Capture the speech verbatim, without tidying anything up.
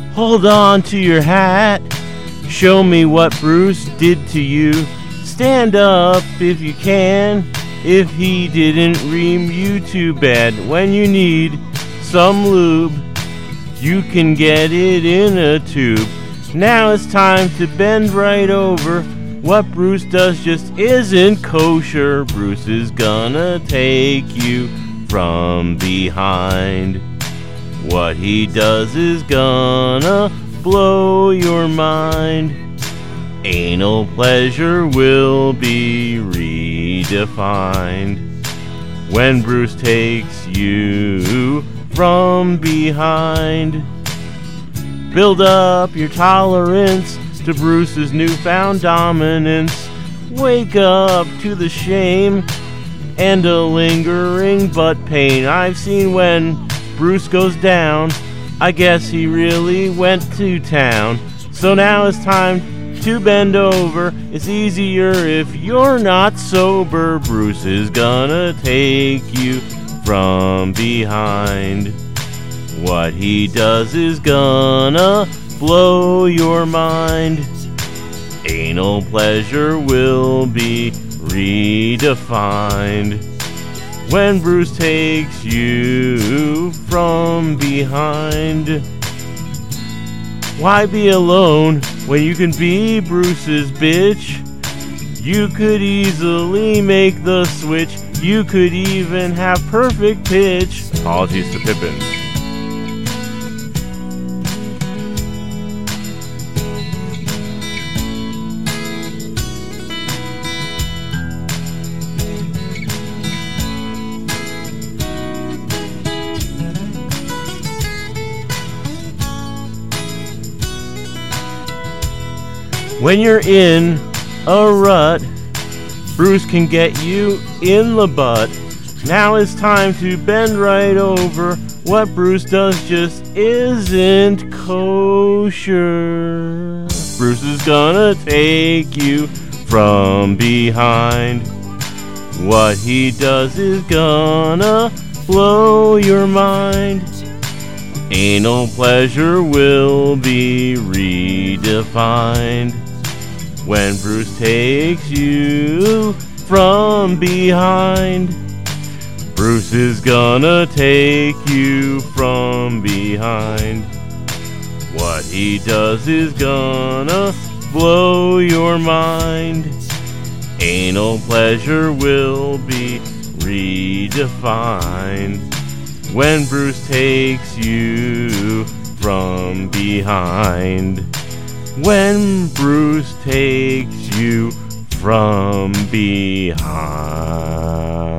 Hold on to your hat. Show me what Bruce did to you. Stand up if you can. If he didn't ream you too bad. When you need some lube, you can get it in a tube. Now it's time to bend right over. What Bruce does just isn't kosher. Bruce is gonna take you from behind. What he does is gonna blow your mind. Anal pleasure will be redefined when Bruce takes you from behind. Build up your tolerance to Bruce's newfound dominance. Wake up to the shame and a lingering butt pain. I've seen when Bruce goes down, I guess he really went to town. So now it's time to bend over. It's easier if you're not sober. Bruce is gonna take you from behind. What he does is gonna blow your mind. Anal pleasure will be redefined when Bruce takes you from behind. Why be alone when you can be Bruce's bitch? You could easily make the switch. You could even have perfect pitch. Apologies to Pippin. When you're in a rut, Bruce can get you in the butt. Now it's time to bend right over. What Bruce does just isn't kosher. Bruce is gonna take you from behind. What he does is gonna blow your mind. Anal pleasure will be redefined when Bruce takes you from behind. Bruce is gonna take you from behind. What he does is gonna blow your mind. Anal pleasure will be redefined when Bruce takes you from behind. When Bruce takes you from behind.